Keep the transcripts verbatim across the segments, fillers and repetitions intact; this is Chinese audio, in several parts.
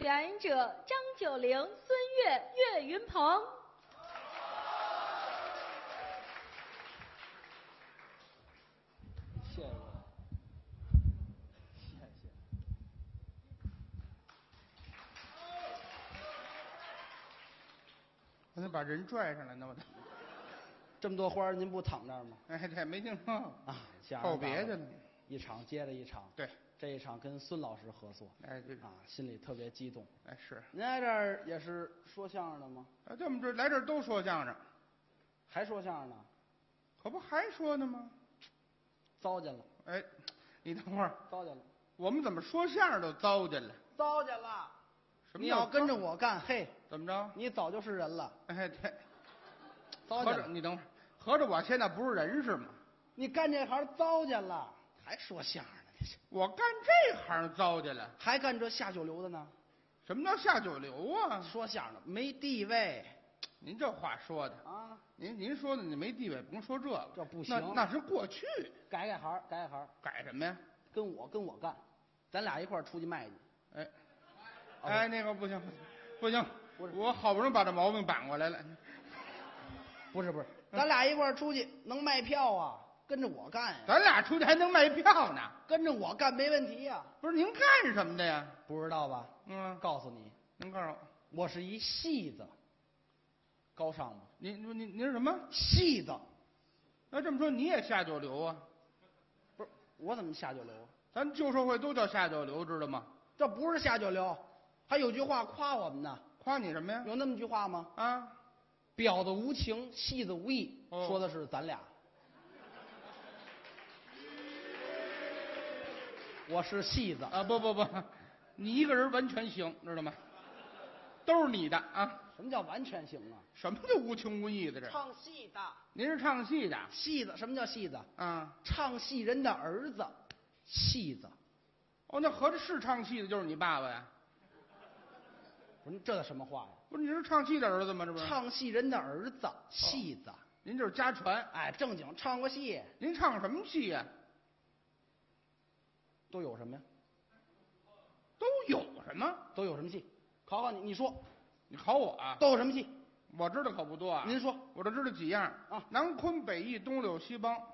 表演者张九龄、孙越、岳云鹏。 谢谢，谢谢。 我得把人拽上来呢，我得。 这么多花儿，您不躺那儿吗？ 哎，这没听说啊， 后别去了， 一场接着一场。 对， 这一场跟孙老师合作， 哎，对啊，心里特别激动。 哎，是。 您来这儿也是说相声的吗？ 啊，这么这来这儿都说相声， 还说相声呢？ 可不还说呢吗？ 糟践了。 哎，你等会儿。 糟践了。 我们怎么说相声都糟践了？ 糟践了。 什么？ 你要跟着我干，嘿， 怎么着？ 你早就是人了。 哎，对。 糟践了。 你等会儿，合着我现在不是人是吗？ 你干这行糟践了，还说相声呢？你我干这行糟践了， 还干这下九流的呢？ 什么叫下九流啊？ 说相声的没地位。 您这话说的啊， 您您说的你没地位，甭说这个， 这不行， 那那是过去。 改改行，改改行， 改什么呀？ 跟我跟我干，咱俩一块儿出去卖去。 哎，哎，那个不行，不行，不是我好不容易把这毛病扳过来了。 不是不是，咱俩一块儿出去能卖票啊，跟着我干呀。 咱俩出去还能卖票呢？ 跟着我干没问题呀。 不是您干什么的呀？ 不知道吧？ 嗯， 告诉你， 您告诉我， 我是一戏子。高尚吗？ 您您您是什么戏子？ 那这么说你也下九流啊？ 不是，我怎么下九流啊？ 咱旧社会都叫下九流，知道吗？ 这不是下九流，还有句话夸我们呢。 夸你什么呀？ 有那么句话吗？ 啊， 婊子无情，戏子无义， 哦、 说的是咱俩。我是戏子啊，不不不，你一个人完全行，知道吗？都是你的啊。 什么叫完全行啊？ 什么叫无情无义的这？ 唱戏的。 您是唱戏的？ 戏子，什么叫戏子？ 啊， 唱戏人的儿子，戏子。 哦，那合着是唱戏的就是你爸爸呀？ 不是，这什么话呀？ 不是，你是唱戏的儿子吗？这不是唱戏人的儿子，戏子。哦、 您就是家传， 哎，正经唱过戏。 您唱什么戏呀？ 都有什么呀？ 都有什么？ 都有什么戏？考考你，你说。 你考我啊？ 都有什么戏？ 我知道可不多啊。 您说， 我就知道几样啊： 南昆北弋，东柳西梆。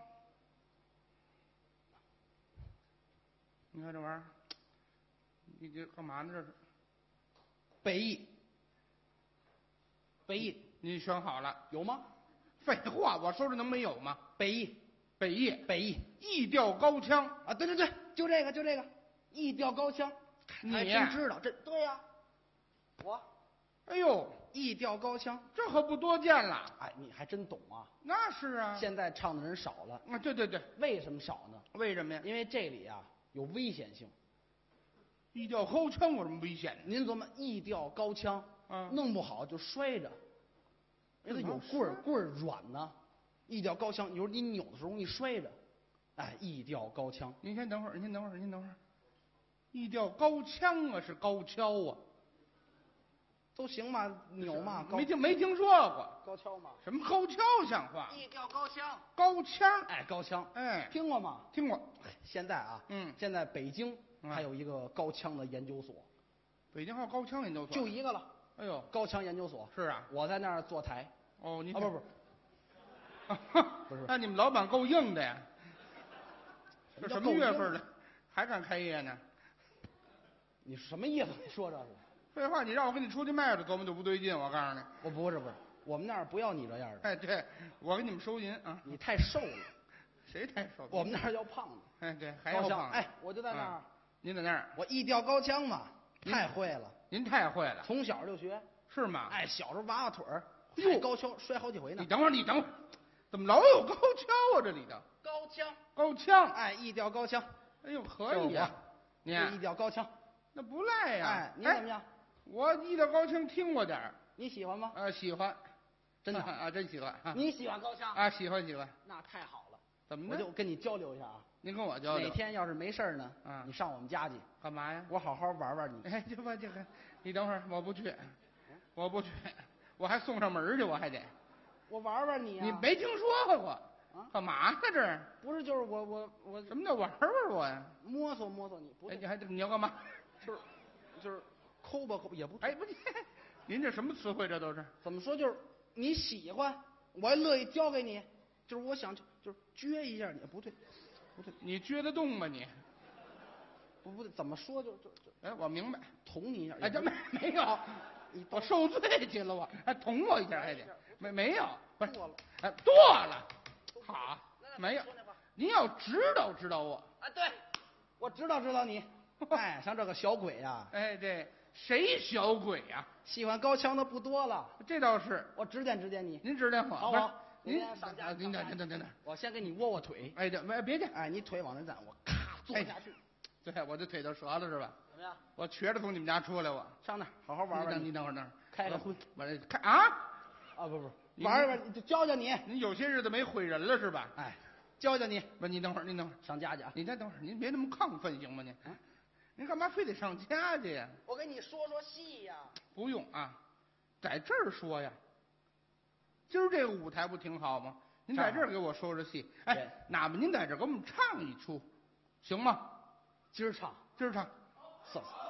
你看这玩意儿，你这干嘛呢？这是北弋。北弋， 你选好了有吗？ 废话，我说这能没有吗？ 北弋， 北弋， 北弋， 弋调高腔啊！对对对，就这个，就这个，弋调高腔。 你还真知道这？对呀、啊，我。 哎呦， 弋调高腔， 这可不多见了。 哎，你还真懂啊！ 那是啊， 现在唱的人少了。 啊，对对对， 为什么少呢？ 为什么呀？ 因为这里啊有危险性。 弋调高腔有什么危险呢？ 您琢磨，弋调高腔， 嗯， 弄不好就摔着，因为它有棍儿，棍儿软呢。弋调高腔，有时候你扭的时候容易摔着。哎，弋调高腔。 您先等会儿，您等会儿，您等会儿。弋调高腔啊，是高跷啊。 都行吗？扭吗？ 没听没听说过高跷吗？ 什么高跷像话？ 弋调高腔， 高腔， 哎，高腔， 哎， 听过吗？ 听过。 现在啊， 嗯， 现在北京还有一个高腔的研究所， 北京还有高腔研究所， 就一个了。 哎呦， 高腔研究所是啊， 我在那儿坐台。 哦，你啊，不不，不是， 那你们老板够硬的呀？这什么月份了，还敢开业呢？ 你什么意思？你说这是？ 废话，你让我跟你出去卖了，琢磨就不对劲。我告诉你， 我不是不是，我们那儿不要你这样的。 哎，对，我给你们收银啊。 你太瘦了。 谁太瘦？ 我们那儿要胖子。 哎，对，还要胖。 哎，我就在那儿、嗯。 您在那儿？ 我弋调高腔嘛，太会了。 您太会了， 从小就学。 是吗？ 哎，小时候娃娃腿儿， 哟， 高跷摔好几回呢。 你等会儿，你等会儿，怎么老有高跷啊？这里头。 高腔。 高腔。 哎，弋调高腔。 哎呦，可以呀、啊！ 你弋调高腔， 那不赖呀、啊。 哎，你怎么样？ 我弋调高腔听过点儿， 你喜欢吗？ 呃，喜欢， 真的啊，真喜欢。啊、 你喜欢高腔啊？喜欢喜欢。 那太好了。 怎么我就跟你交流一下啊。 您跟我交流。 哪天要是没事呢？ 啊， 你上我们家去。 干嘛呀？ 我好好玩玩你。 哎，就吧，这个，你等会儿，我不去，我不去，我还送上门去，我还得。 我玩玩你啊。 你没听说过？ 啊？ 干嘛呢？这不是，就是我我我。 什么叫玩玩我呀？ 摸索摸索你。不哎，你还你要干嘛？ 就是就是抠吧抠吧也不对。 哎，不，您这什么词汇？这都是怎么说？就是你喜欢，我还乐意教给你。就是我想就就是撅一下你，不对，不对， 你撅得动吗你？ 不不对，怎么说就就就哎，我明白。 捅你一下。 哎，这没没有，我受罪去了，我还捅我一下还得没没有，不是剁了， 哎剁了，好没有。您要知道知道我啊，对，我知道知道你。哎，像这个小鬼呀、 哎，这谁小鬼呀、 喜欢高腔的不多了。 这倒是， 我指点指点你。 您指点我，不是好好您您上架啊您等上架等等等等， 我先给你窝窝腿。 哎，这没别介， 哎，你腿往那站，我咔坐下去。 对，我这腿都折了是吧？ 怎么样？ 我瘸着从你们家出来，我上那儿好好玩玩你等你等会儿等会儿， 开个荤我这开啊， 啊，不不， 你玩玩就教教你。 您有些日子没毁人了是吧？ 哎，教教你不，您等会儿，您等会儿， 上家去啊。 您再等会儿，您别那么亢奋行吗？您，您干嘛非得上家去呀？ 我给你说说戏呀。 不用啊，在这儿说呀。今儿这个舞台不挺好吗？您在这儿给我说说戏，哎对， 哪怕您在这儿给我们唱一出，行吗？ 今儿唱， 今儿唱， 算了，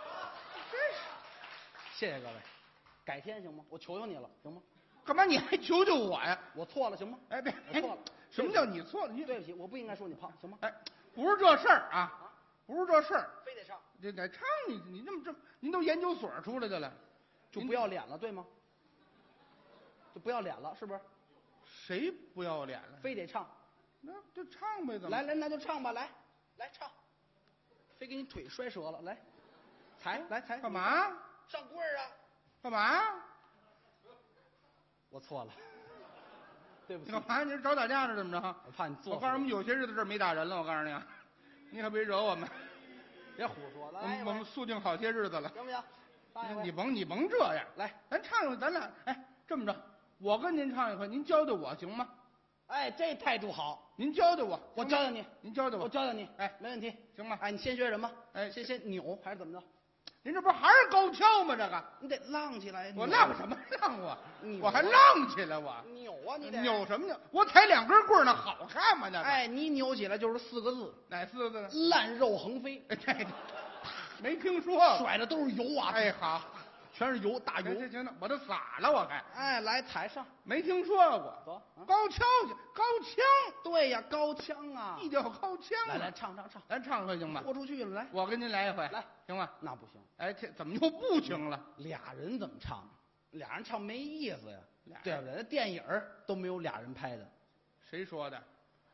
谢谢各位，改天行吗？我求求你了，行吗？ 干嘛你还求求我呀？ 我错了，行吗？ 哎，别， 我错了。 什么叫你错了？你对不起，我不应该说你胖，行吗？ 哎，不是这事儿啊，不是这事儿， 非得唱， 这得唱你，你这么这么，您都研究所出来的了， 就不要脸了，对吗？就不要脸了，是不是？ 谁不要脸了？ 非得唱， 那就唱呗，怎么？ 来来，那就唱吧，来来唱，非给你腿摔折了，来，踩来踩， 干嘛？ 上棍儿啊！ 干嘛？ 我错了，对不起， 你干嘛？你是找打架是怎么着？ 我怕你做。 我告诉你们，有些日子这儿没打人了。我告诉你啊，你可别惹我们。 别胡说， 我来， 们我们肃静好些日子了。 行不行？上一回你甭你甭这样， 来， 咱唱一回，咱俩哎这么着，我跟您唱一回，您教教我行吗？ 哎，这态度好， 您教教我，行吗我教教你， 您教教我， 我教教你， 哎， 没问题， 行吗？ 哎，你先学什么？ 哎先先扭还是怎么着？ 您这不还是高跷吗？这个你得浪起来。 我扭浪什么浪啊？ 扭我还浪起来我扭啊，你得扭什么扭？我踩两根棍儿那好看吗？那个哎，你扭起来就是四个字： 哪四个字呢？ 烂肉横飞， 哎，这没听说过。 甩的都是油啊！ 哎，好， 全是油，大油。 行行行了，我都洒了，我还哎，来踩上， 没听说过。 走。啊高跷去，高腔， 对呀，高腔啊！ 一调高腔啊。 来来，唱唱唱， 咱唱一回行吗？ 豁出去了，来。 我跟您来一回， 来， 行吗？ 那不行， 哎，这怎么又不行了？ 俩人怎么唱？俩人唱没意思呀， 俩人对不对？那电影儿都没有俩人拍的。 谁说的？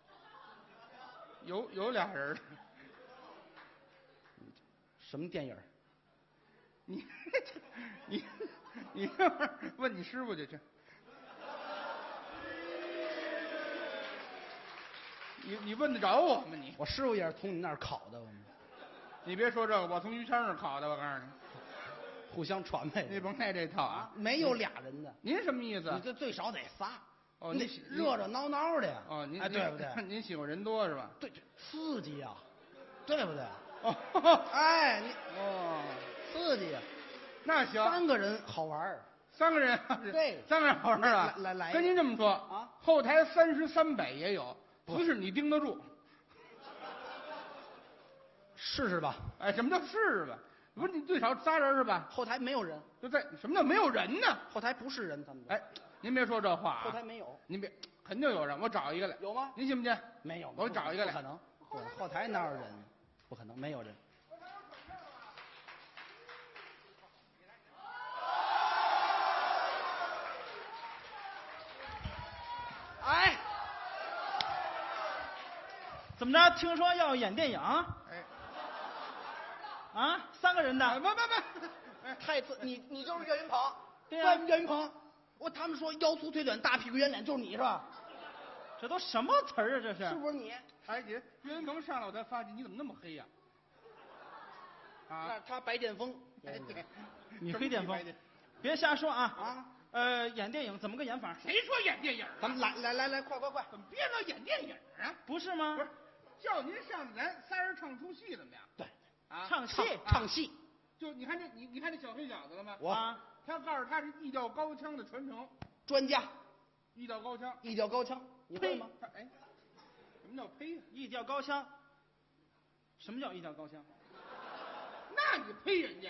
有有俩人儿， 什么电影儿？ 你你你这会儿问你师傅去去。你你问得着我吗你？ 我师傅也是从你那儿考的，我们你别说这个，我从于谦那儿考的，我告诉你， 互相传呗。 你甭带这套啊。 没有俩人的， 您什么意思你？这最少得仨。 哦， 你您喜热热闹闹的呀。 哦，您哎，对不对？ 您喜欢人多是吧？ 对，刺激呀，对不对？ 哦哎，你哦， 刺激呀， 那行， 三个人好玩儿。 三个人， 对三个人好玩啊！ 来来来跟您这么说啊， 后台三十三百也有，不是你盯得住。 试试吧。 哎，什么叫是吧？不是你最少仨人是吧？ 后台没有人， 就在什么叫没有人呢？ 后台不是人，咱们哎，您别说这话啊， 后台没有， 您别，肯定有人，我找一个来， 有吗？ 您信不信？ 没有， 我找一个来不可能，后后台哪有人？不可能，没有人。哎， 怎么着？听说要演电影哎， 啊？三个人的？ 不不不，哎， 太子，你你就是岳云鹏， 对呀岳岳云鹏。我他们说腰粗腿短大屁股圆脸就是你是吧？ 这都什么词儿啊？这是？ 是不是你？ 哎姐，岳云鹏上来我才发现你怎么那么黑呀？啊那，他白癜风。 哎对， 你黑巅峰什么你白癜别瞎说啊！ 啊， 呃，演电影怎么个演法？ 谁说演电影啊？ 咱们来来来来，快快快！ 怎么别老演电影啊？ 不是吗？ 不是，叫您上来，咱仨人唱出戏怎么样？ 对， 啊， 唱戏唱唱戏， 就你看这，你你看这小黑小子了吗？ 我啊， 他告诉他是一调高腔的传承， 专家， 一调高腔， 一调高腔，你会吗？ 他哎，什么叫呸呀？ 一调高腔。什么叫一调高腔？ 那你呸人家？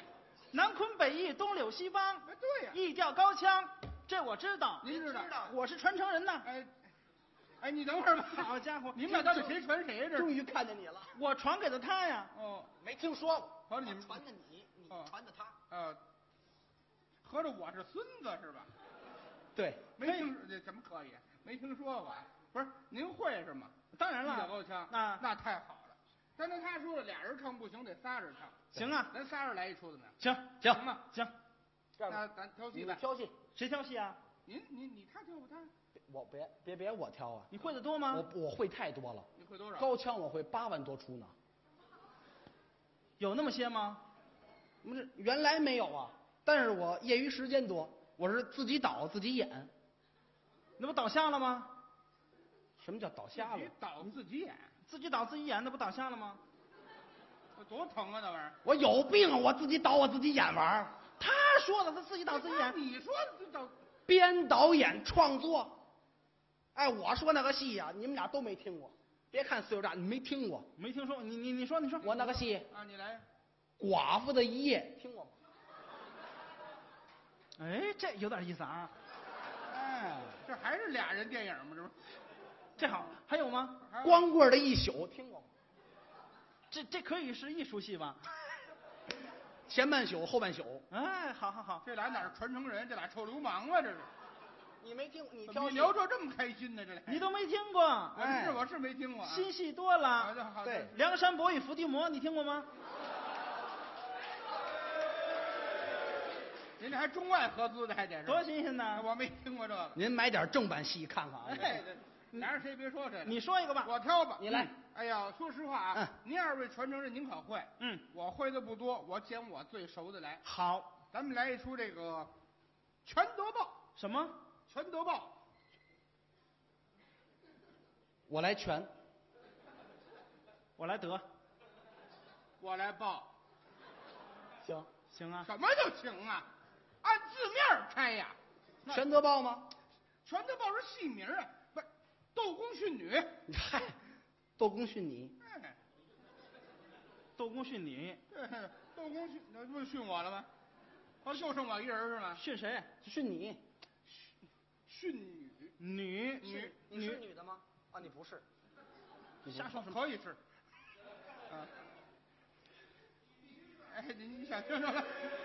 南昆北弋，东柳西梆， 哎，对呀、 一调高腔，这我知道。 您知道？ 我是传承人呐。 哎，哎，你等会儿吧。 好家伙， 你们俩到底谁传谁呀？这是？ 终于看见你了， 我传给的他呀。 哦， 没听说过。 合着你们传的你，你哦传的他。 呃，合着我是孙子是吧？ 对， 没听这怎么可以？没听说过。不是，您会是吗？ 当然了一调高腔， 啊那太好了。但是他说了，俩人唱不行，得仨人唱。 行啊， 咱仨人来一出怎么样？ 行行行吗？ 行， 那这样吧， 咱挑戏呗。 你挑戏， 谁挑戏啊？ 您您你他挑不他？ 我别别别我挑啊， 你会的多吗？ 我我会太多了。 你会多少？ 高腔我会八万多出呢， 有那么些吗？ 不是原来没有啊，但是我业余时间多，我是自己导自己演。 那不倒下了吗？ 什么叫倒下了自己？导自己演， 自己导自己演，那不倒下了吗？ 这多疼啊！那玩意儿。 我有病啊！我自己导我自己演玩儿， 他说了，他自己导自己演。 你说这导编导演创作。哎，我说那个戏呀、你们俩都没听过。别看岁数大，你没听过。 没听说，你你你说你说。 我那个戏啊，你来。 《寡妇的一夜》听过吗？ 哎，这有点意思啊。 哎， 这还是俩人电影吗？这不是？ 这好，还有吗？ 还有光棍的一宿听过吗？ 这这可以是艺术戏吧？ 前半宿后半宿。 哎，好好好， 这俩哪是传承人？这俩臭流氓啊！这是。 你没听？你怎么挑戏你聊这这么开心呢？这俩。 你都没听过。 我哎是我是没听过啊。 新戏多好了。 的好的。 对梁山伯与伏地魔，你听过吗？ 您这还中外合资的，还得是？ 多新鲜呢！ 我没听过这个。 您买点正版戏看看啊。 哎，这俩人谁别说这个。 你说一个吧。 我挑吧， 你来嗯哎呀，说实话啊， 嗯您二位传承人您可会， 嗯， 我会的不多，我捡我最熟的来。 好。 咱们来一出这个《全德报什么？》， 《全德报我来全。 我来得。》， 我来报。 行， 行啊。 什么就行啊？按字面拆呀。 全德报吗？ 《全德报》是戏名啊，不是斗公训女。 嗨，斗公训你。 哎， 斗公训你， 对，斗公训，那不是训我了吗？哦，就剩我一人是吗？ 训谁？ 训你。 训女， 女女你是女的吗？啊，你不是。 瞎说什么？ 可以是。啊。哎，你你想听什么？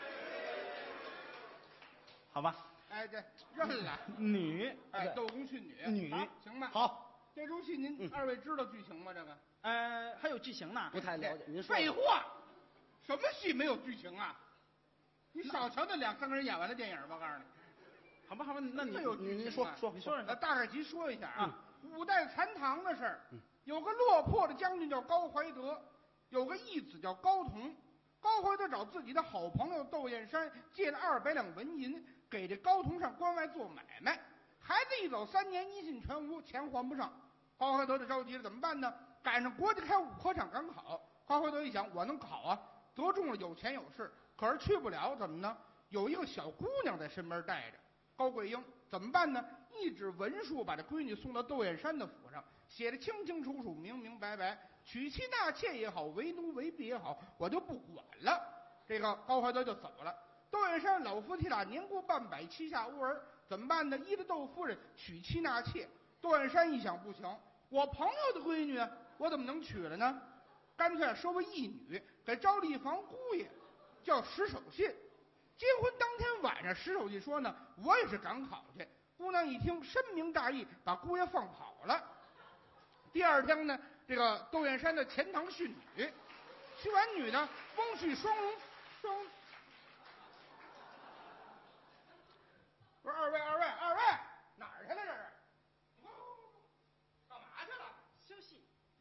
好吧。 哎，这认了。 女。 哎， 对斗公训女。 女好行吧。 好， 这出戏您嗯二位知道剧情吗？这个？ 呃，还有剧情呢。 不太了解。您说。 废话，什么戏没有剧情啊？你少瞧那两三个人演完的电影吧，我告诉你。 好吧，好吧，那你没有剧情啊您说说你说说呃，大概其说一下啊， 嗯五代残唐的事儿，有个落魄的将军叫高怀德，有个义子叫高同。高怀德找自己的好朋友窦燕山借了二百两纹银，给这高同上关外做买卖。孩子一走三年，音信全无，钱还不上。高怀德就着急了，怎么办呢？赶上国家开武科场赶考，高怀德一想，我能考啊，得中了有钱有势，可是去不了，怎么呢？有一个小姑娘在身边带着。高桂英怎么办呢？一纸文书把这闺女送到窦燕山的府上，写的清清楚楚、明明白白，娶妻纳妾也好，为奴为婢也好，我就不管了。这个高怀德就走了。窦燕山老夫妻俩年过半百，膝下无儿，怎么办呢？依着窦夫人娶妻纳妾。窦燕山一想，不行，我朋友的闺女，我怎么能娶了呢？干脆收为义女，给招了一房姑爷，叫石守信。结婚当天晚上，石守信说呢，我也是赶考去。姑娘一听，深明大义，把姑爷放跑了。第二天呢，这个窦燕山的钱塘训女，训完女呢，翁婿双龙双。不是二位，二位，二位，哪儿去了这是？干嘛去了？ 休息。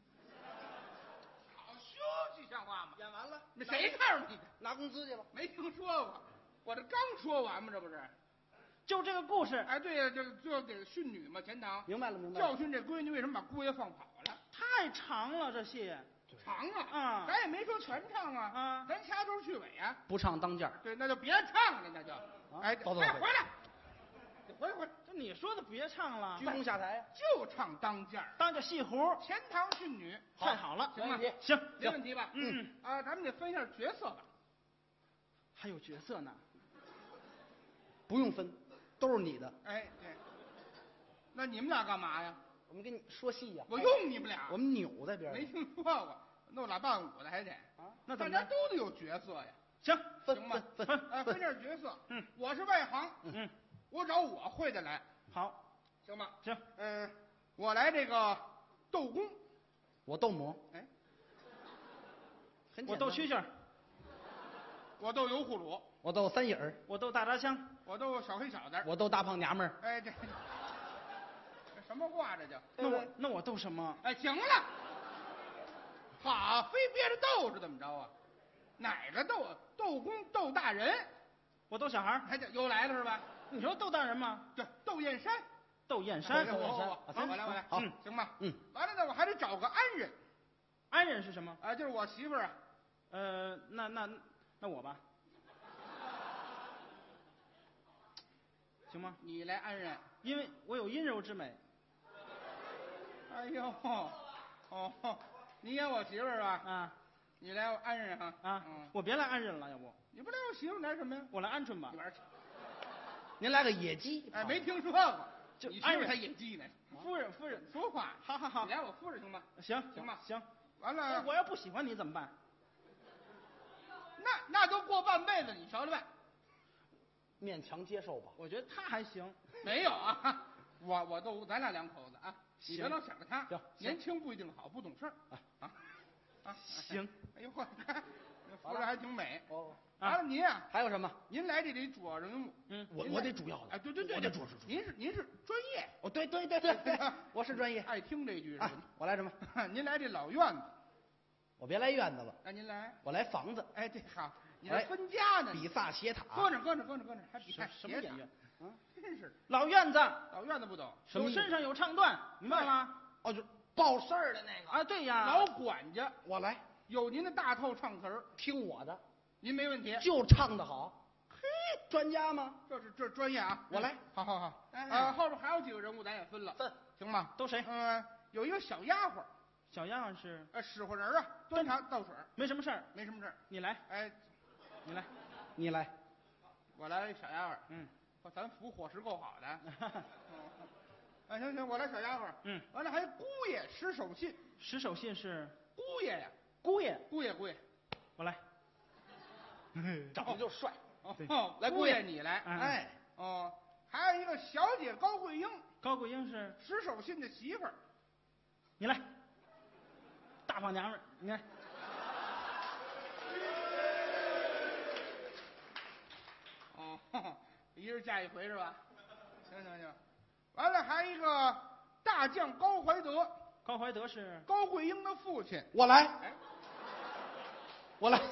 好休息像话吗？ 演完了。 那谁告诉你的？ 拿工资去了。 没听说过。我这刚说完嘛，这不是？ 就这个故事， 哎，对呀，这个就得训女嘛，钱塘明白了，明白了。 教训这闺女为什么把姑爷放跑了？ 太长了，这戏。 长啊， 啊咱也没说全唱啊， 啊咱掐头去尾啊。 不唱当间儿。 对，那就别唱了，那就，哎，哎， 走走走回来，你回来回来， 这你说的别唱了鞠，躬下台呀。 就唱当间儿， 当个戏胡。 钱塘训女， 太好了， 行吗？ 没问题行， 没问题吧？ 嗯， 啊，咱们得分一下角色吧。 还有角色呢。 不用分，都是你的。 哎，对。那你们俩干嘛呀？ 我们给你说戏呀、 我用你们俩。 我们扭在边上。 没听说过，弄俩伴舞的还得啊， 那怎么着大家都得有角色呀。 行， 分行吧分分哎，分点角色。 嗯， 我是外行， 嗯， 我找我会的来， 好， 行吗？ 行， 嗯，我来这个斗公。 我斗魔， 哎， 很简单我斗蛐蛐儿， 我斗油葫芦， 我斗三眼儿， 我斗大扎枪， 我斗小黑小子。 我斗大胖娘们儿。 哎，这这什么话这叫？ 那我那我斗什么？ 哎，行了，好，非憋着斗是怎么着啊？哪个斗啊？斗公斗大人， 我斗小孩儿。 还这又来了是吧？ 你说斗大人吗？ 这斗燕山。 斗燕山。 我我我啊我我来我来， 好嗯行吧？ 嗯， 完了呢，我还得找个安人， 安人是什么？ 啊，就是我媳妇儿啊。 呃，那那那我吧，行吗？ 你来安人。 因为我有阴柔之美。 哎呦，哦，你演我媳妇儿吧？ 啊你来我安人哈。 啊， 嗯， 我别来安人了，要不你不来我媳妇儿来什么呀？ 我来鹌鹑吧你。玩儿去。 您来个野鸡。 哎，没听说过， 就你媳妇儿安人才野鸡呢。 夫人夫人， 说话。 好好好你，来我夫人行吗？ 行行吧行。 完了， 那我要不喜欢你怎么办？ 那那都过半辈子，你瞧着办。 勉强接受吧。 我觉得他还行。 没有啊，我我都咱俩两口子啊，你别行老想着他行， 年轻不一定好，不懂事儿啊啊啊！ 行， 哎呦我，那夫人还挺美。 哦， 啊完了您呀， 还有什么？ 您来这里主要人物。 嗯， 我您来我得主要的。 哎，对对对， 我得主主主。 您是您是专业， 哦，对对对对对，我是专业。 爱听这句是啊吧？， 我来什么？ 您来这老院子， 我别来院子了， 那您来， 我来房子。 哎，这好，你哎这分家呢， 比萨斜塔。 搁那搁那搁那搁那，还比什看斜塔什么演员？ 啊， 真是的， 老院子， 老院子不懂， 什么意思有身上有唱段，你忘了？ 哦，就报事儿的那个。 啊，对呀， 老管家我来， 有您的大透唱词儿， 听我的， 您没问题。 就唱得好。嘿，专家吗？ 这是这是专业啊！ 我来， 好好好， 哎啊，后边还有几个人物，咱也分了， 分行吗？ 都谁？ 嗯，有一个小丫鬟， 小丫鬟是呃，使唤人啊，端茶倒水， 没什么事儿， 没什么事儿。 你来， 哎， 你来， 你来。 我来小丫鬟， 嗯， 我咱服伙食够好的。啊，行行，我来小丫鬟。 嗯， 完了还姑爷使手信， 使手信是姑爷呀， 姑爷， 姑爷姑爷， 我来， 长得就帅。 对哦， 来姑爷你来。 嗯哎， 哦，还有一个小姐高慧英， 高桂英是使手信的媳妇儿。 你来，大胖娘们儿，你来， 哦，一人嫁一回是吧？行行行，完了还一个大将高怀德， 高怀德是高慧英的父亲。 我来， 哎， 我来，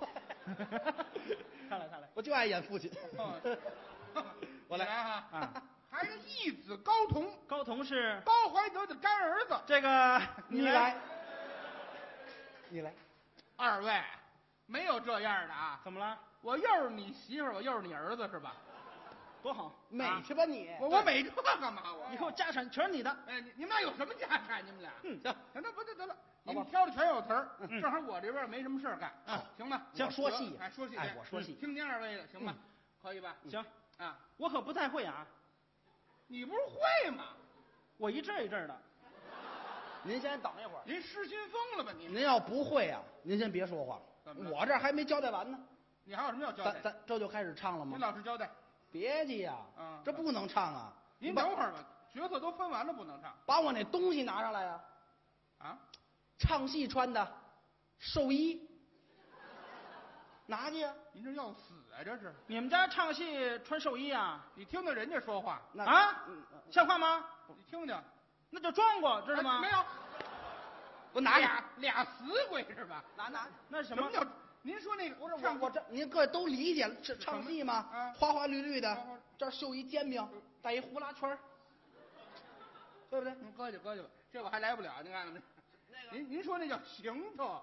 他来他来， 我就爱演父亲。 哦我来你来哈。 啊， 还有一个义子高同， 高同是高怀德的干儿子。 这个你来，你来。 二位没有这样的啊！ 怎么了？ 我又是你媳妇儿，我又是你儿子是吧？ 多好， 美啊去吧你。 我我美这干嘛我？ 以后家产全是你的。 哎，你你们俩有什么家产？你们俩？ 嗯， 行， 行，那不得得了，你好吧们挑的全有词儿， 嗯正好我这边没什么事儿干， 嗯行吧？ 行我说戏哎，说戏， 哎我说戏嗯听您二位的，行吧？可以吧？ 行， 啊， 我可不太会啊， 你不是会吗？ 我一阵儿一阵儿的。 您先等一会儿。 您失心疯了吧你？ 您要不会啊，您先别说话怎么了我这儿还没交代完呢。 你还有什么要交代？ 咱咱这就开始唱了您吗？ 老实交代。 别急呀， 嗯这不能唱啊。 您把等会儿吧，角色都分完了，不能唱把我那东西拿上来呀。 啊？ 唱戏穿的寿衣，拿去呀。 您这要死啊！这是， 你们家唱戏穿寿衣啊？ 你听听人家说话， 那啊嗯像话吗？ 你听听， 那就装过，知道吗？ 哎没有， 我拿俩俩死鬼是吧？ 拿拿。 那是什么？ 什么叫？您说那个不是我唱我这您各位都理解了，这唱戏吗？ 啊花花绿绿的花花， 这儿绣一煎饼，带一呼啦圈儿对不对？ 您搁去搁去吧，这我还来不了，您看看没？您您说那叫行头，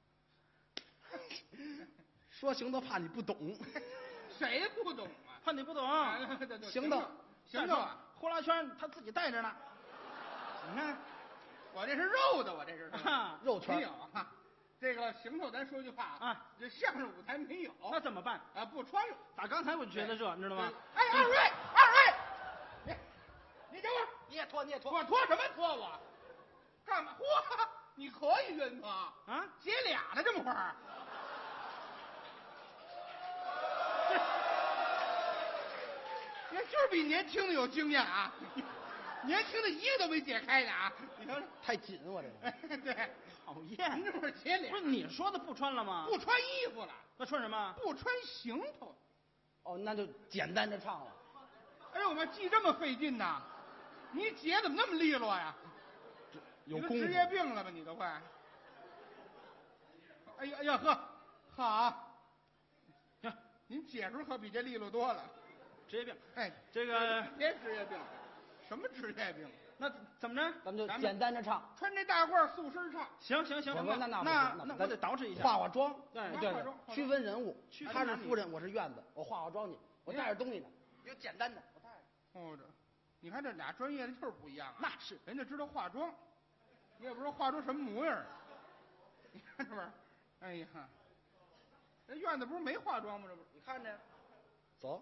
说行都怕你不懂。 谁不懂啊？ 怕你不懂。 行头， 行头啊！ 呼啦圈他自己带着呢。你看， 我这是肉的，我这是是吧肉圈没有啊？ 这个行头，咱说句话啊， 这相声舞台没有， 那怎么办？ 啊，不穿了。 打刚才我就觉得热，你知道吗？ 哎，二位，二位，你你等会儿， 你也脱，你也脱。 我脱什么脱我？干嘛？嚯，你可以晕脱啊？ 姐俩呢，这么会儿？这就是比年轻的有经验啊！年轻的一个都没解开呢啊！你瞧， 太紧我这个。 对， 讨厌！ 这会儿姐俩不是你说的不穿了吗？ 不穿衣服了， 那穿什么？ 不穿行头。 哦，那就简单着唱了。 哎呦，我们记这么费劲呐！你姐怎么那么利落呀？ 有功夫。 你都职业病了吧？你都快！哎呀哎呀呵，好， 行， 您姐夫可比这利落多了。 职业病。 哎， 这个别职业病，什么职业病？ 那怎么着？ 咱们就咱们简单着唱。 穿这大褂素身唱。 行行行， 我说那那不那行那那我得捯饬一下， 化化妆。 对对化妆对，区分人物。 区分她是男女夫人，我是院子，我化化妆去，我带着东西呢，有简单的，我带着。 哦，这，你看这俩专业的就是不一样啊。 那是人家知道化妆，你也不知道化出什么模样。你看这玩意儿，哎呀，这院子不是没化妆吗？这不是， 你看着，走。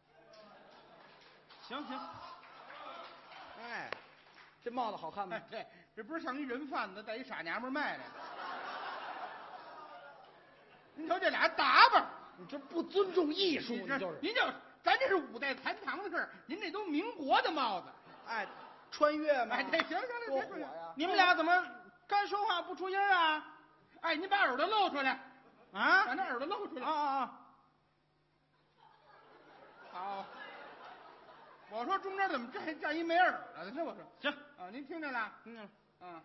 行行。 哎，这帽子好看吗？ 哎，对，这不是像一人贩子带一傻娘们卖的。您瞅这俩打扮， 你这不尊重艺术， 你这你就是。 您这咱这是五代残唐的事儿，您这都民国的帽子。 哎，穿越嘛。 哎，对，行行了， 多火别说了呀！ 你们俩怎么干说话不出音啊？ 哎，您把耳朵露出来， 啊把那耳朵露出来。 啊啊啊！ 好，我说中间怎么站站一没耳朵的呢？我说行啊，您听见了？ 嗯， 啊，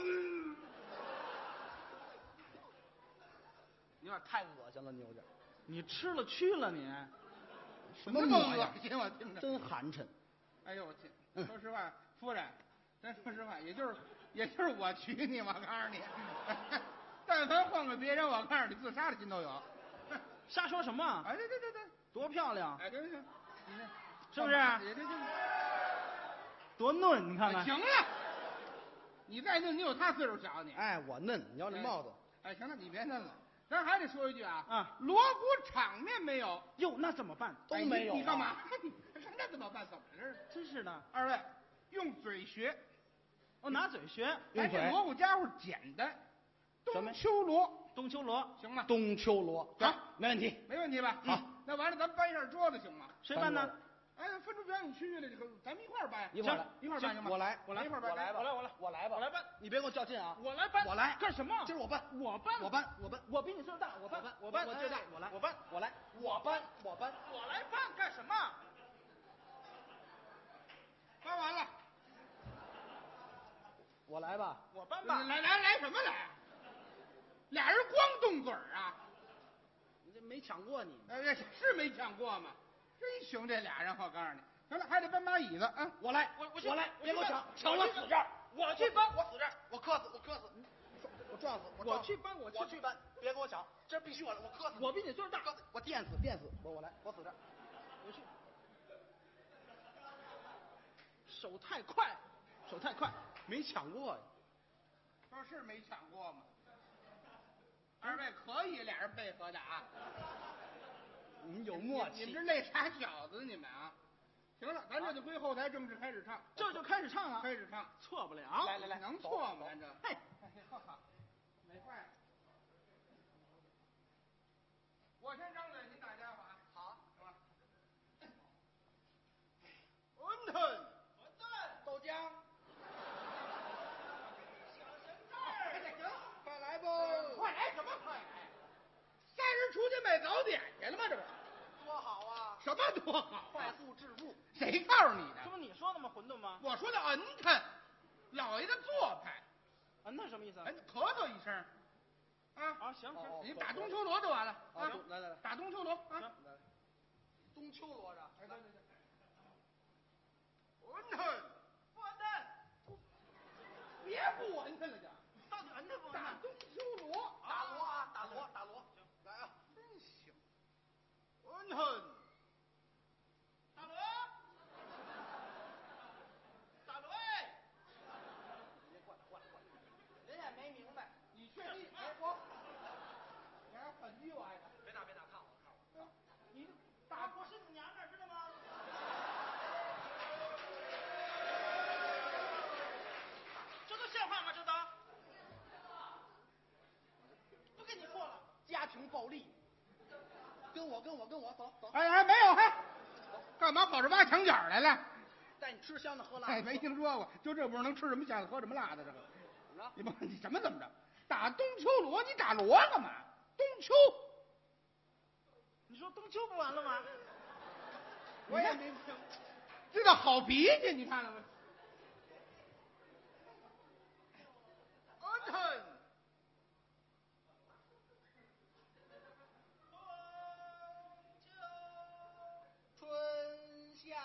有点太恶心了，你有点。 你吃了蛆了你？ 什么那模样？ 恶心？我听着。 真寒碜。 哎呦我去！ 嗯说实话，夫人，咱说实话，也就是也就是我娶你，我告诉你，但凡换个别人，我告诉你，自杀的心都有。 瞎说什么？ 哎，对对对对， 多漂亮， 哎，行行行，你这是不是对对对， 多嫩！你看看， 行了，你再嫩，你有他岁数小你。 哎，我嫩，你要这帽子。 哎，行了，你别嫩了。咱还得说一句啊， 啊， 锣鼓场面没有， 哟，那怎么办？ 哎都没有啊你你干嘛？你那怎么办？怎么着？ 真是的。 二位用嘴学， 哦，拿嘴学咱这用嘴锣鼓家伙简单， 什么冬秋锣冬秋锣， 行吗？ 冬秋锣， 好， 没问题。 没问题吧？ 好， 那完了，咱搬一下桌子行吗？ 谁办呢？ 哎，分出表演区域来，这个咱们一块儿搬。 一块儿来一块儿搬行吗？ 我来， 我来，一块儿搬。 我来吧， 我来我来我来吧， 我来搬， 你别跟我较劲啊！ 我来搬， 我来干什么？ 今儿我搬， 我搬， 我搬，我搬， 我比你岁数大，我搬， 我搬， 我最大哎， 我来， 我搬， 我来，我搬，我搬， 我来搬干什么？ 搬完了， 我来吧。 我搬吧。 来来来什么来？俩人光动嘴儿啊？ 你这没抢过你？ 哎，是没抢过吗？真行，这俩人，我告诉你，行了，还得搬把椅子啊。 我来， 我我去我来， 我去搬别给我抢，抢我去我死这儿， 我去搬我死这儿，我磕死，我磕死，我撞死，我撞死我去搬，我去我去搬，别给我抢，这必须我来，我磕死你， 我比你岁数大， 磕死，我电死，电死，我我来，我死这儿。 我去。手太快，手太快， 没抢过呀。 说是没抢过吗？二位可以俩人配合的啊， 你们有默你们契。 这累傻小子，你们啊！行了，咱这就归后台正式开始唱， 这就开始唱了， 开始唱， 错不了。 来来来， 能走错吗？咱这， 嘿， 哎好好，没坏了。我先张嘴，您打家伙啊。好，是吧？馄饨，馄饨，豆浆。小咸菜儿，行， 快来不？ 快来什么快来？仨人出去买早点去了吗？这不是？ 多好啊！ 什么多好啊？ 快速致富。 谁告诉你的？ 这不你说的吗？馄饨吗？ 我说的恩他，老爷的做派， 啊，那什么意思？ 哎，咳嗽一声，啊， 啊，行哦行， 你打冬秋锣就完了啊啊，来来来， 打冬秋锣啊， 行冬秋罗着。 哎，对对对，馄饨， 不完蛋， 别不闻他了就， 到底恩他不恩他？ 打冬秋锣， 打锣啊，打锣，打锣。来啊！ 真行，馄饨， 打锣，打锣哎！ 人也没明白。 你确定？哎，我我跟我跟我走走， 哎哎，没有，还干嘛跑这挖墙角来了？ 带你吃香的喝辣哎， 的。 没听说过，就这不是能吃什么香的，喝什么辣的？这个， 怎么着？ 你不你怎么怎么着？打冬秋锣，你打锣干嘛？冬秋， 你说冬秋不完了吗？ 我也没听，这叫好脾气，你看了吗？嗯， 春夏，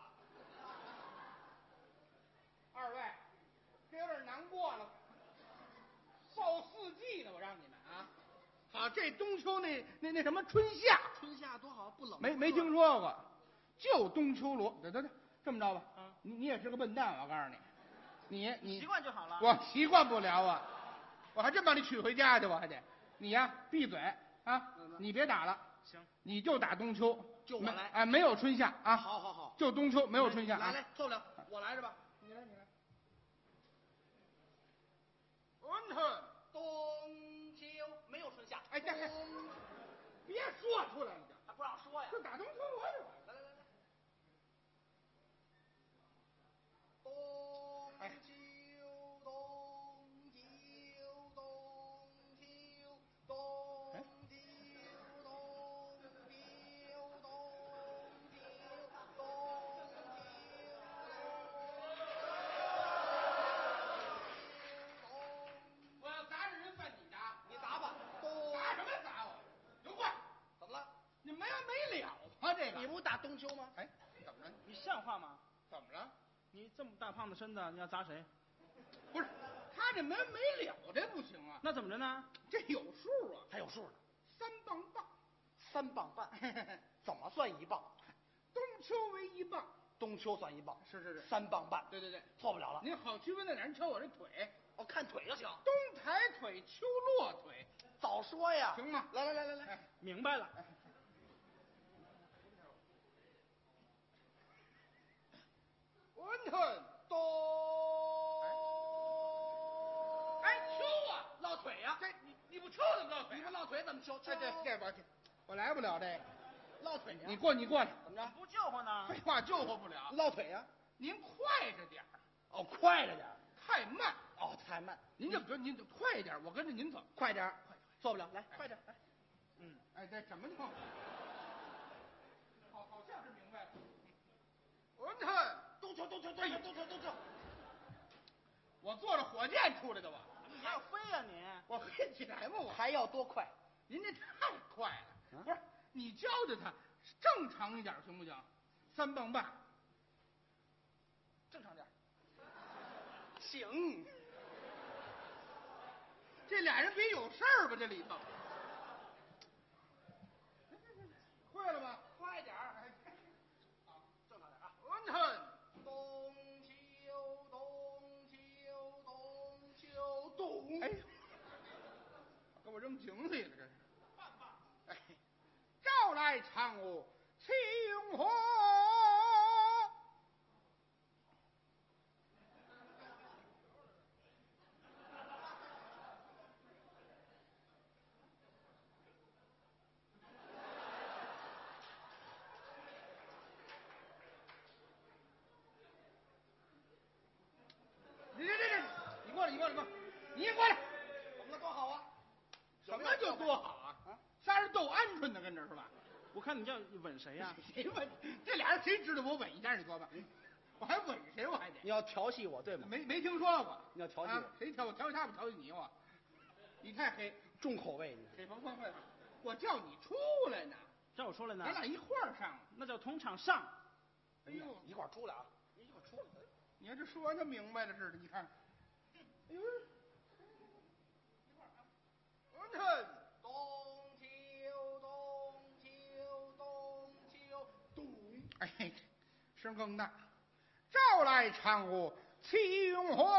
二位，这有点难过了，报四季呢，我让你们啊。好，这冬秋那那那什么春夏， 春夏多好，不冷。 没没听说过，就冬秋锣。得得得，这么着吧， 啊你你也是个笨蛋，我告诉你，你你习惯就好了。 我习惯不了啊，我还真把你娶回家去，我还得你呀闭嘴啊，你别打了， 行， 你就打冬秋，没就我来哎，没有春夏啊， 好好好， 就冬秋，没有春夏啊。 来来，错不了，我来是吧？ 你来，你来。温吞， 冬秋没有春夏。 哎这这冬别说出来了， 还不让说呀？ 就打冬秋锣就完了。 来来来来，冬哎秋冬秋冬秋冬哎秋冬秋冬秋我要砸这人算你的， 你砸吧。冬砸什么砸我？有怪， 怎么了？ 你没完没了啊这个。 你不打冬秋吗？ 哎，怎么了？ 你像话吗？ 怎么了？ 你这么大胖的身子，你要砸谁？ 不是，他这没完没了，这不行啊， 那怎么着呢？ 这有数啊， 还有数呢。 三磅半， 三磅半，怎么算一磅？ 冬秋为一磅。 冬秋算一磅， 是是是， 三磅半， 对对对， 错不了了。 您好区分在哪儿？您瞧我这腿， 我看腿就行， 冬抬腿，秋落腿， 早说呀。 行吗？ 来来来来来， 哎， 明白了。 温吞， 冬。 哎，秋啊， 落腿呀、 这你你不秋怎么落腿啊？ 你不落腿怎么秋？ 这这这我我来不了这个， 落腿呀、 你过你过来， 怎么着？ 不救活呢废？话救活不了。 落腿呀、 您快着点儿， 哦，快着点儿太慢。 哦，太慢。 您怎么说？您快一点，我跟着您走。 快点儿做不了，来快点儿，来。 嗯，哎，这怎么弄？好，好像是明白了。温吞， 冬秋冬秋冬秋冬秋冬秋， 我坐着火箭出来的我， 你还要飞呀、你？ 我飞起来吗我？ 还要多快？ 您这太快了， 啊不是？你教教他正常一点行不行？三磅半， 正常点儿。行， 这俩人别有事儿吧？这里头，会了吧？ 快点儿。 哎， 好，正常点儿啊。 温吞， 冬秋冬秋冬秋冬。 哎，给我扔井里了，这是。哎，朝来长我清火。你这这这，你过来，你过来，你过来，你也过来。 怎么了？多好啊！ 什么就多好啊？ 啊！ 仨人斗鹌鹑呢，跟这儿是吧？ 我看你要吻谁呀、 谁吻？这俩人谁知道我吻一下？你说吧，我还吻谁？我还得你要调戏我，对吗？ 没没听说过？ 你要调戏啊我， 谁调我？调戏他不调戏你我？你太黑， 重口味你。 黑甭甭会，我叫你出来呢， 叫我出来呢咱，俩一块儿上。 那叫同场上。 哎呦， 一块儿出来啊！一块儿出来。 你看这说完就明白了似的，你看。哎呦，温吞， 冬秋冬秋冬秋冬。 哎，声更大。朝来长我清火，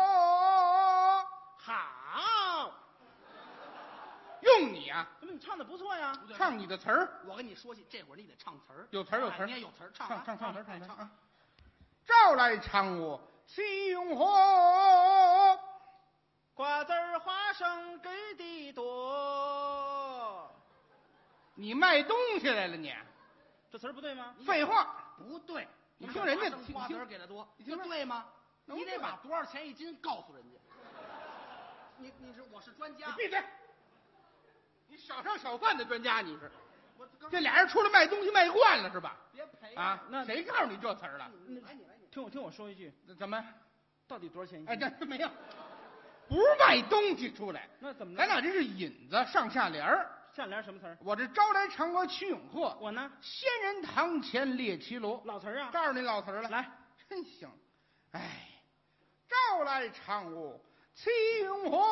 好， 用你啊， 怎么你唱的不错呀？ 唱你的词儿， 我跟你说去，这会儿你得唱词儿， 有词儿有词儿哎你也有词儿，唱啊唱唱唱词儿哎唱唱词儿啊。朝来长我清火， 瓜子儿花生给的多， 你卖东西来了你？ 这词儿不对吗？ 废话， 不对， 你听人家花生瓜子儿给的多，这你听对吗？ 能对你得把多少钱一斤告诉人家。你你是我是专家， 你闭嘴！你小商小贩的专家你是？ 我刚这俩人出来卖东西卖惯了是吧？ 别赔啊， 那谁告诉你这词儿了？ 你来你来你， 听我听我说一句， 怎么？ 到底多少钱一斤？ 哎，这这没有，不是卖东西出来， 那怎么咱俩这是引子上下联儿。 下联什么词儿？ 我这招来嫦娥驱永鹤， 我呢？ 仙人堂前列绮罗。 老词儿啊。 告诉你老词儿了， 来， 真行。哎，招来嫦娥驱永鹤，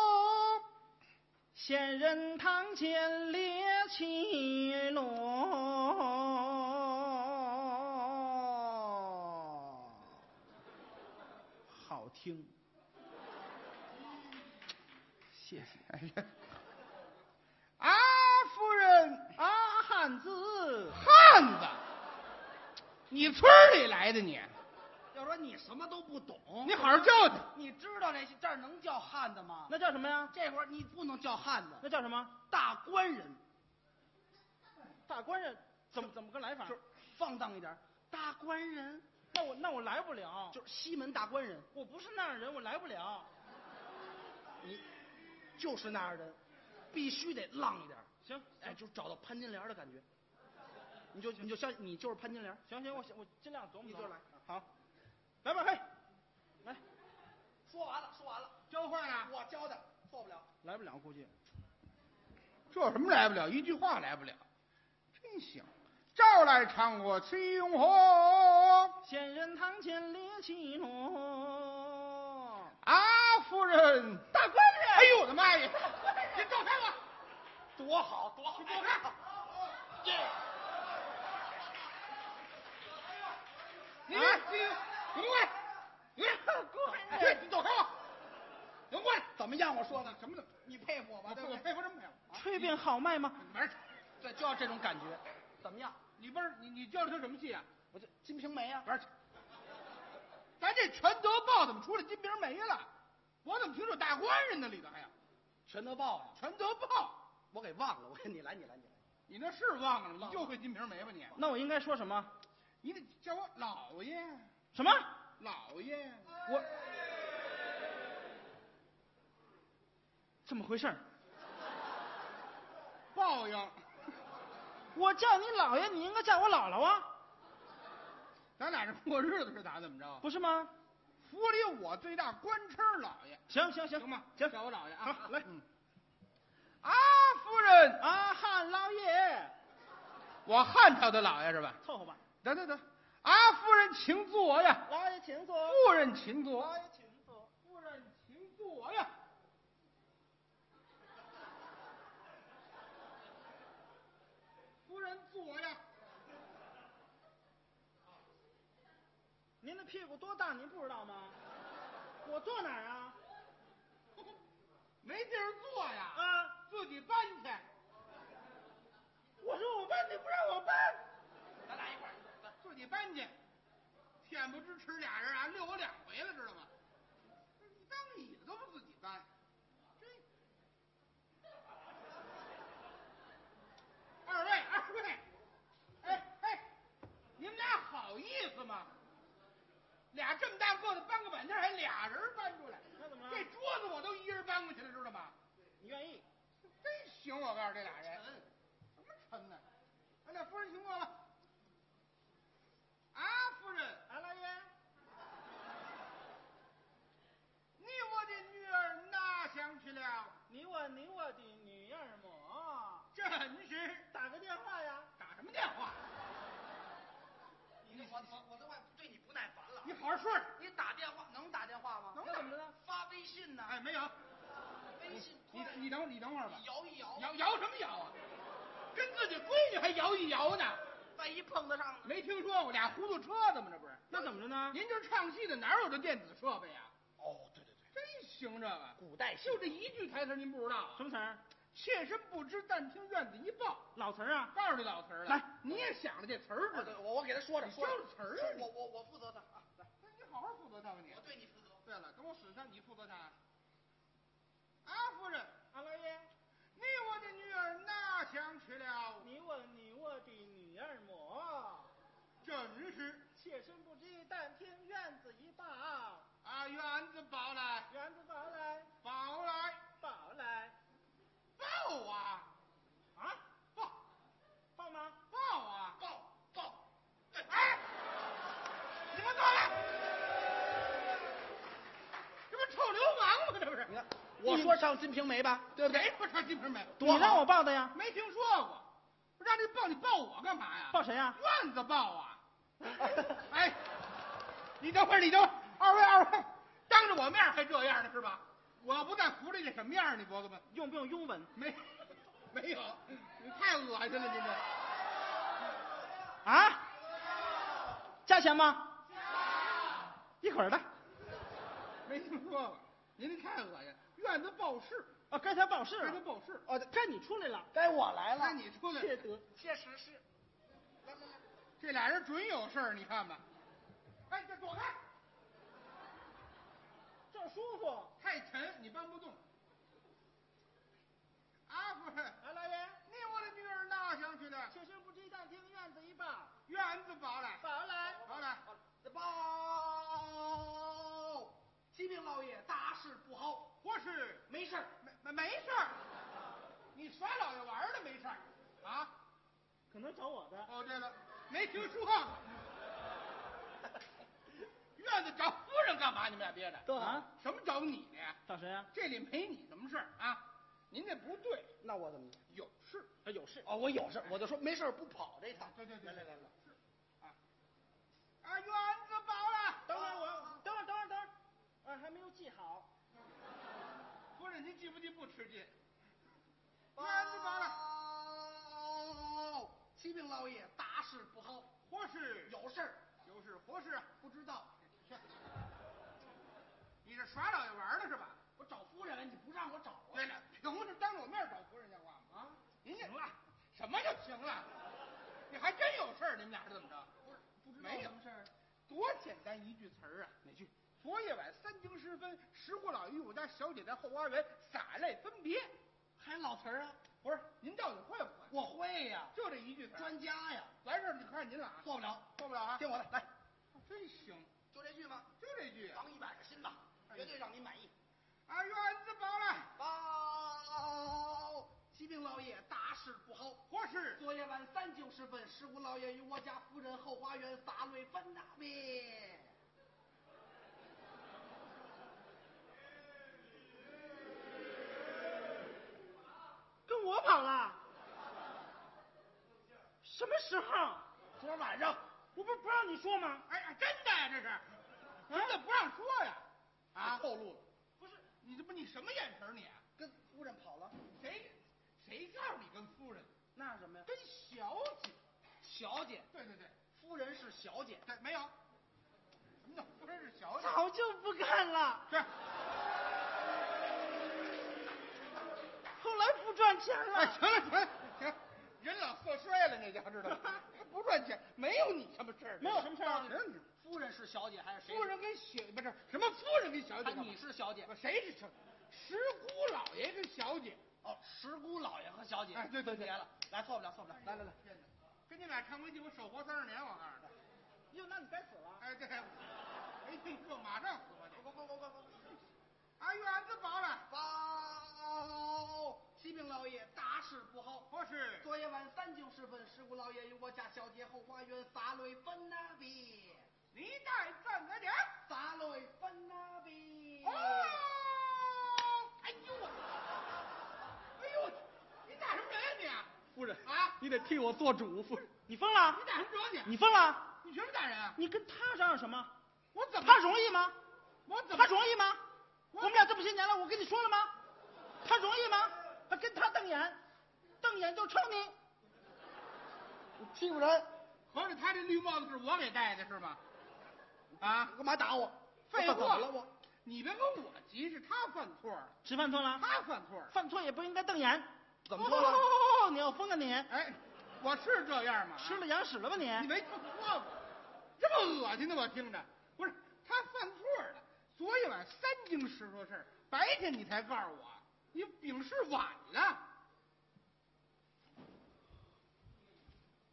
仙人堂前列绮罗。 好听，谢谢。 哎呀，啊，夫人， 啊，汉子， 汉子，你村儿里来的你？ 要说你什么都不懂， 你好好教他。 你知道这些这儿能叫汉子吗？ 那叫什么呀？ 这会儿你不能叫汉子， 那叫什么？ 大官人， 大官人，怎么怎么个来法？ 就是放荡一点，大官人那我那我来不了， 就是西门大官人， 我不是那样人，我来不了。 你就是那样人，必须得浪一点。 行， 哎，就找到潘金莲的感觉。你就你就相信你就是潘金莲， 行行，我我尽量琢磨琢磨。 你就来。 好，来吧，嘿，来， 说完了，说完了， 教坏了， 我教的错不了。 来不了，估计。 这有什么来不了？一句话来不了，真行。招来嫦娥驱永鹤， 仙人堂前列绮罗。 啊，夫人， 大官人， 哎呦我的妈呀！你走开我！ 多好，多好！ 你走开！ 耶！ 你你你过来！你哎，你走开我！你过来！ 怎么样？我说的什么的？ 你佩服我吧？对不我对？ 佩服什么佩服？ 吹病好卖吗？ 玩儿， 对，就要这种感觉。怎么样？ 你不是你你教的他什么戏啊？ 我这《金瓶梅》啊， 玩儿，咱这全德报怎么出来金瓶梅了？我怎么听说大官人呢？里头还有 《全德报》呀， 全德报， 我给忘了。我跟你来，你来，你来。 你那是忘了吗？你就会金瓶梅吧你？ 那我应该说什么？ 你得叫我老爷， 什么？ 老爷， 我怎么回事？ 报应。 我叫你姥爷，你应该叫我姥姥啊， 咱俩这过日子是咋怎么着？ 不是吗？ 府里我最大，官称老爷， 行行行行吗？ 行， 叫我老爷啊！ 好来嗯。啊，夫人， 啊，汉老爷， 我汉朝的老爷是吧？ 凑合吧。 得得得，啊，夫人请坐呀！ 老爷请坐。 夫人请坐。 老爷请坐。 夫人请坐呀！夫人坐呀！ 您的屁股多大，您不知道吗？我坐哪儿啊？ 没地儿坐呀！ 啊， 自己搬去。 我说我搬，你不让我搬。 咱俩一块儿，自己搬去。天不知吃俩人啊，溜我两回了，知道吗？当椅子都不自己搬，这。二位，二位，哎哎，你们俩好意思吗？俩这么大个子搬个板凳，还俩人搬出来， 那怎么了？ 这桌子我都一人搬过去了，知道吗？ 你愿意？ 真行，我告诉这俩人，什么沉呢？哎，那夫人请坐吧。啊，夫人， 啊，老爷， 你我的女儿哪乡去了？ 你问你我的女儿么？ 真是打个电话呀。 打什么电话？ 你我我我都快对你不耐烦了。 你好好说。 你打电话能打电话吗？ 能那怎么着呢？ 发微信呢？ 哎，没有。 微信你快你等你等会儿吧。 摇一摇， 摇摇什么摇啊？跟自己闺女还摇一摇呢？ 万一碰得上呢？ 没听说过俩糊涂车子吗？这不是？ 那怎么着呢？ 您这唱戏的哪有这电子设备啊？ 哦，对对对， 真行这个。 古代戏就这一句台词您不知道？ 什么词儿？ 妾身不知，但听院子一报。 老词儿啊。 告诉你老词儿了。 来， 你也想着这词儿知道？ 我我给他说着你说着教词儿啊你我我我负责他啊，来， 那你好好负责他吧你。 我对你负责。 对了，跟我损他，你负责他。啊，夫人， 啊，老爷， 你我的女儿哪想去了， 你问你我的女儿么？ 正是。 妾身不知，但听院子一报。 啊，院子报来， 院子报来， 报来， 报来， 报啊！ 啊， 报， 报吗？ 报啊！报报！哎，你们过来！这不臭流氓吗？这不是？ 你看，我说上《金瓶梅》吧，对不对？ 谁说上金瓶梅？ 你让我报的呀？ 没听说过。让你报，你报我干嘛呀？ 报谁呀？ 院子报啊！哎，你等会儿，你等会儿，二位二位，当着我面还这样呢是吧？我要不在府里，这什么样？你伯子们用不用拥吻？ 没，没有，你太恶心了，您这。 啊？加钱吗？一会儿的。 没听说过，您这太恶心。院子报事啊，该他报事了。 该他报事。 哦，该你出来了。 该我来了。 该你出来。 切得， 确实是。来来来，这俩人准有事儿，你看吧。哎，这躲开。 这儿舒服。 太沉，你搬不动。啊，夫人， 啊，老爷， 你我的女儿哪想去了？ 妾身不知，但听院子一报。 院子报来， 报来， 报来， 报！启禀老爷，大事不好。 或是没事儿， 没没没事儿，你耍老爷玩的没事儿啊？ 可能找我的。 哦，对了，没听说。院子找夫人干嘛？你们俩憋着？ 对啊， 什么找你的呀？ 找谁啊？ 这里没你什么事儿啊？您这不对， 那我怎么？ 有事。 他有事。 哦，我有事，我就说没事不跑这趟。 对对对， 来来来来， 是啊啊，院子报了。 等会儿我，等会儿等会儿等会儿，啊，还没有记好。 夫人，您记不记不吃劲？ 报院子报了。 启禀老爷，大事不好。 或是有事儿， 有事或是不知道。 你是耍老爷玩的是吧？ 我找夫人，你不让我找啊？ 对了，凭着当着我面找夫人像话吗？ 啊， 您行了，什么就行了？你还真有事儿，你们俩是怎么着？ 不是不知道没有什么事儿。 多简单一句词儿啊！哪句？昨夜晚三更时分，石姑老与我家小姐在后花园洒泪分别。 还老词儿啊？ 不是，您到底会不会？ 我会呀， 就这一句词儿。 专家呀。 完事儿就看您了啊！ 错不了， 错不了啊！ 听我的，来， 真行， 就这句吗？ 就这句啊！ 当一百个心吧，绝对让您满意。 啊，院子报来。 报！启禀老爷，大事不好。 或是昨夜晚三更时分，石姑老爷与我家夫人后花园洒泪分呐别。 跟我跑了？什么时候？ 昨天晚上， 我不是不让你说吗？ 哎哎，真的呀，这是，真的不让说呀？啊， 透露了， 不是，你这不你什么眼神你？ 跟夫人跑了。 谁谁告诉你跟夫人？ 那是什么呀？ 跟小姐。 小姐， 对对对， 夫人是小姐。 对，没有。什么叫夫人是小姐？ 早就不干了。 是。 后来不赚钱了。 哎，行了行了行，人老色衰了，那家知道吗？还不赚钱，没有你什么事儿。 没有什么事儿啊。 夫人是小姐还是谁？ 夫人跟小不是什么夫人跟小姐？ 你是小姐， 谁是小？石姑老爷跟小姐。 哦，石姑老爷和小姐。 哎，对对对， 了，来错不了错不了，来来来， 跟你俩唱回去，我手活三十年，我告诉你。 哟，那你该死了。 哎，对，没听说，马上死吧你。 快快快快快！ 啊，院子报了。 报！启禀老爷，大事不好。 或是昨夜晚三更时分，石姑老爷与我家小姐后花园洒泪分呐别。 你再站着点。 洒泪分呐别。 哦，哎呦我，哎呦，你打什么人呀你？ 夫人啊， 你得替我做主。夫人，你疯了？ 你打什么折你？ 你疯了？ 你凭什么打人啊？ 你跟他嚷嚷什么？ 我怎么？ 他容易吗？ 我怎么？ 他容易吗？我们俩这么些年了，我跟你说了吗？他容易吗？他跟他瞪眼，瞪眼就抽你。 你欺负人， 合着他这绿帽子是我给戴的是吗？啊， 你干嘛打我？ 废我怎么话了我？ 你别跟我急，是他犯错了， 谁犯错了？ 他犯错了。 犯错也不应该瞪眼。 怎么说了？ 哦，你要疯啊你！ 哎，我是这样吗？ 吃了羊屎了吧你？ 你没听说过？这么恶心的，我听着。不是他犯错了，昨夜晚三更时说事儿，白天你才告诉我，你禀事晚了。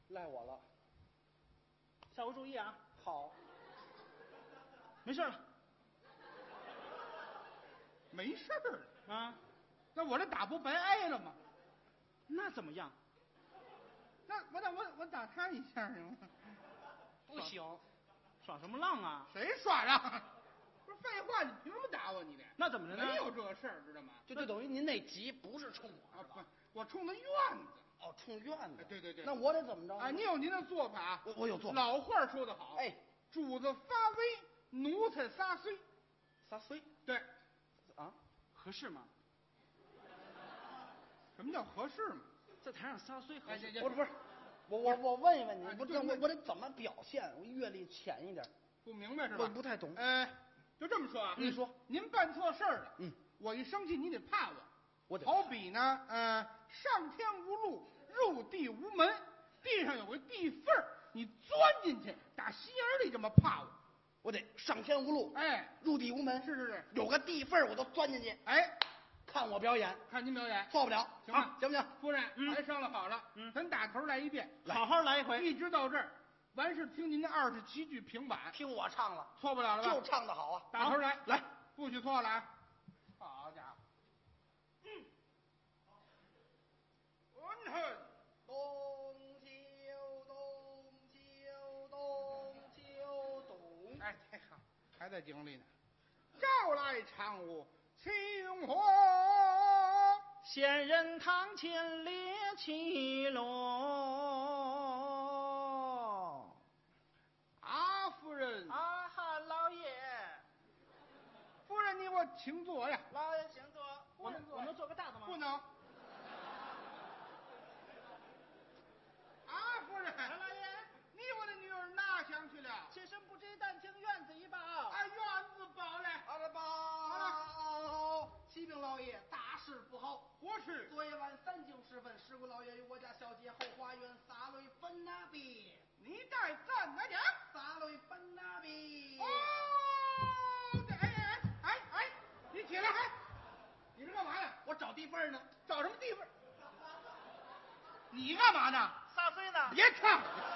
赖我了。 下回注意啊。 好， 没事了没事儿了， 啊？ 那我这打不白挨了吗？ 那怎么样？ 那我打我我打他一下行吗？ 不行， 耍什么浪啊？ 谁耍让？不是废话，你凭什么打我？你这那怎么着呢？ 没有这事儿，知道吗？ 就就等于您那急不是冲我啊是吧？ 不，我冲他院子。 哦，冲院子哎。对对对。 那我得怎么着？ 啊，您有您的做法。 我我有做法。 老话说得好， 哎， 主子发威，奴才撒虽。 撒虽。 对。 啊？ 合适吗？ 什么叫合适嘛？ 在台上撒虽合适？ 哎这不是不是，我我我问一问哎你，不就是我我得怎么表现？我阅历浅一点， 不明白是吧？ 我不太懂。 哎，就这么说啊。 你说， 您办错事儿了。 嗯， 我一生气，你得怕我。 我得好比呢，呃，上天无路，入地无门，地上有个地缝儿，你钻进去，打心眼里这么怕我。 我得上天无路， 哎， 入地无门。 是是是。 有个地缝儿我都钻进去， 哎， 看我表演， 看您表演， 错不了， 行吧啊行不行？ 夫人， 嗯咱商量好了， 嗯咱打头来一遍， 好好来一回。 一直到这儿，完事听您的二十七句评版， 听我唱了， 错不了了吧？ 就唱的好啊！ 打头来， 来， 不许错了啊！好家伙，嗯，温哼， 冬秋冬秋冬秋冬。 哎，太好，还在井里呢。招来长舞青火， 仙人堂前列绮罗。 啊，夫人， 啊哈，老爷， 夫人，你我请坐呀。 老爷请坐。我能夫人坐我能做个大的吗？ 不能。啊，夫人， 老爷， 你我的女儿哪乡去了？ 妾身不知，但听院子一报。 啊，院子报来。 好了，报！启禀老爷，大事不好！ 何事？ 昨夜晚三更时分，石姑老爷与我家小姐后花园撒雷分那边。 你在站哪家？ 撒雷分那边。 哦，这哎哎哎哎，你起来！哎，你是干嘛呀？ 我找地缝儿呢。 找什么地方？你干嘛呢？ 撒虽呢？ 别唱！